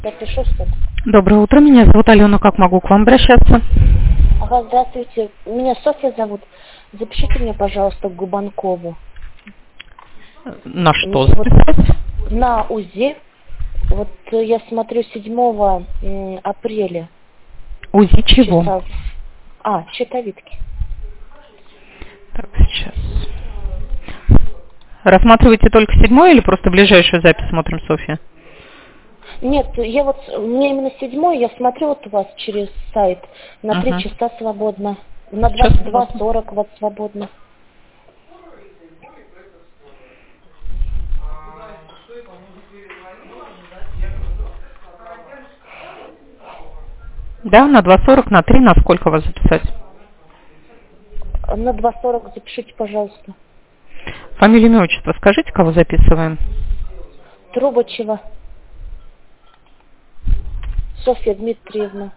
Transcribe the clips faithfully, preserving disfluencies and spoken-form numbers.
Запишу что-то. Доброе утро, меня зовут Алена, как могу к вам обращаться? Ага, здравствуйте. Меня Софья зовут. Запишите меня, пожалуйста, к Губанкову. На что Вот записать? на УЗИ. Вот э, я смотрю седьмого апреля. УЗИ чего? Часа... А, щитовидки. Так, сейчас. Рассматриваете только седьмой или просто ближайшую запись смотрим, Софья? Нет, я вот, мне именно седьмой, я смотрю вот у вас через сайт, на три Угу. часа свободно, на Сейчас двадцать два свободно. сорок вот свободно. Да, на два сорок, на три, на сколько вас записать? На два сорок запишите, пожалуйста. Фамилию, имя, отчество скажите, кого записываем? Трубачева Софья Дмитриевна.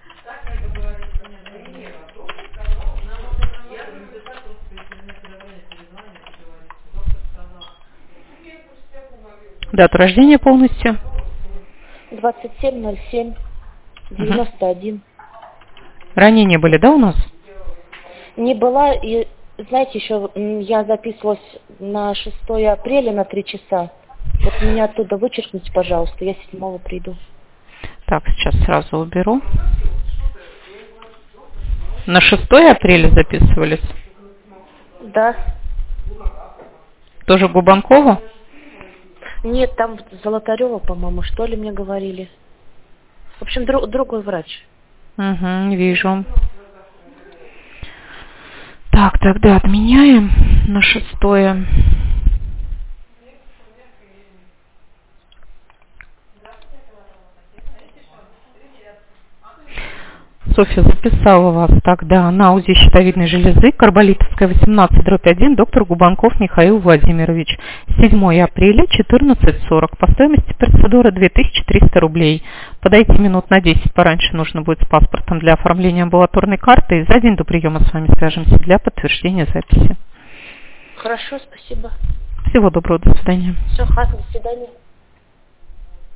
Дату рождения полностью? двадцать семь ноль семь девяносто один. Ранения были, да, у нас? Не была, и знаете, еще м, я записывалась на шестое апреля на три часа. Вот меня оттуда вычеркните, пожалуйста, я седьмого приду. Так, сейчас сразу уберу. На шестое апреля записывались? Да. Тоже Губанкову? Нет, там Золотарева, по-моему, что ли, мне говорили. В общем, дру- другой врач. Угу, вижу. Так, тогда отменяем на шестое. Софья записала вас тогда на УЗИ щитовидной железы, Карболитовская, восемнадцать дробь один, доктор Губанков Михаил Владимирович. седьмое апреля, четырнадцать сорок. По стоимости процедуры две тысячи триста рублей. Подойти минут на десять пораньше нужно будет с паспортом для оформления амбулаторной карты. И за день до приема с вами свяжемся для подтверждения записи. Хорошо, спасибо. Всего доброго, до свидания. Все, хорошо, до свидания.